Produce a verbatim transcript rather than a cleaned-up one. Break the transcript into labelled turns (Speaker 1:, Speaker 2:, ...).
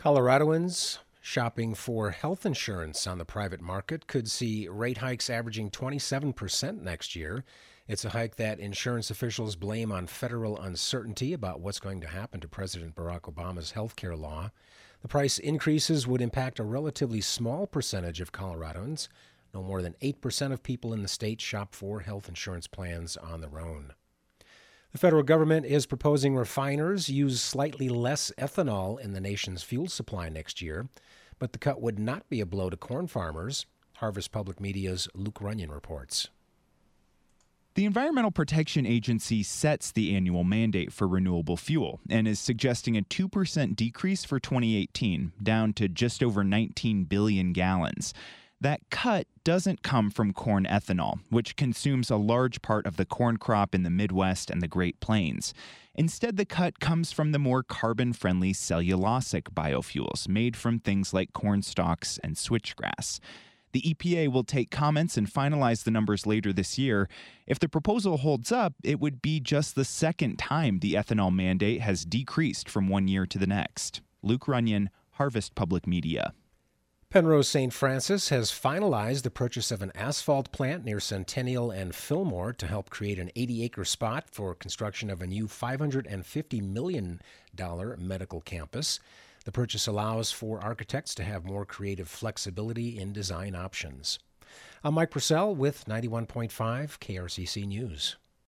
Speaker 1: Coloradoans shopping for health insurance on the private market could see rate hikes averaging twenty-seven percent next year. It's a hike that insurance officials blame on federal uncertainty about what's going to happen to President Barack Obama's health care law. The price increases would impact a relatively small percentage of Coloradans. No more than eight percent of people in the state shop for health insurance plans on their own. The federal government is proposing refiners use slightly less ethanol in the nation's fuel supply next year, but the cut would not be a blow to corn farmers. Harvest Public Media's Luke Runyon reports.
Speaker 2: The Environmental Protection Agency sets the annual mandate for renewable fuel and is suggesting a two percent decrease for twenty eighteen, down to just over nineteen billion gallons. That cut doesn't come from corn ethanol, which consumes a large part of the corn crop in the Midwest and the Great Plains. Instead, the cut comes from the more carbon-friendly cellulosic biofuels made from things like corn stalks and switchgrass. The E P A will take comments and finalize the numbers later this year. If the proposal holds up, it would be just the second time the ethanol mandate has decreased from one year to the next. Luke Runyon, Harvest Public Media.
Speaker 1: Penrose Saint Francis has finalized the purchase of an asphalt plant near Centennial and Fillmore to help create an eighty-acre spot for construction of a new five hundred fifty million dollars medical campus. The purchase allows for architects to have more creative flexibility in design options. I'm Mike Purcell with ninety-one point five K R C C News.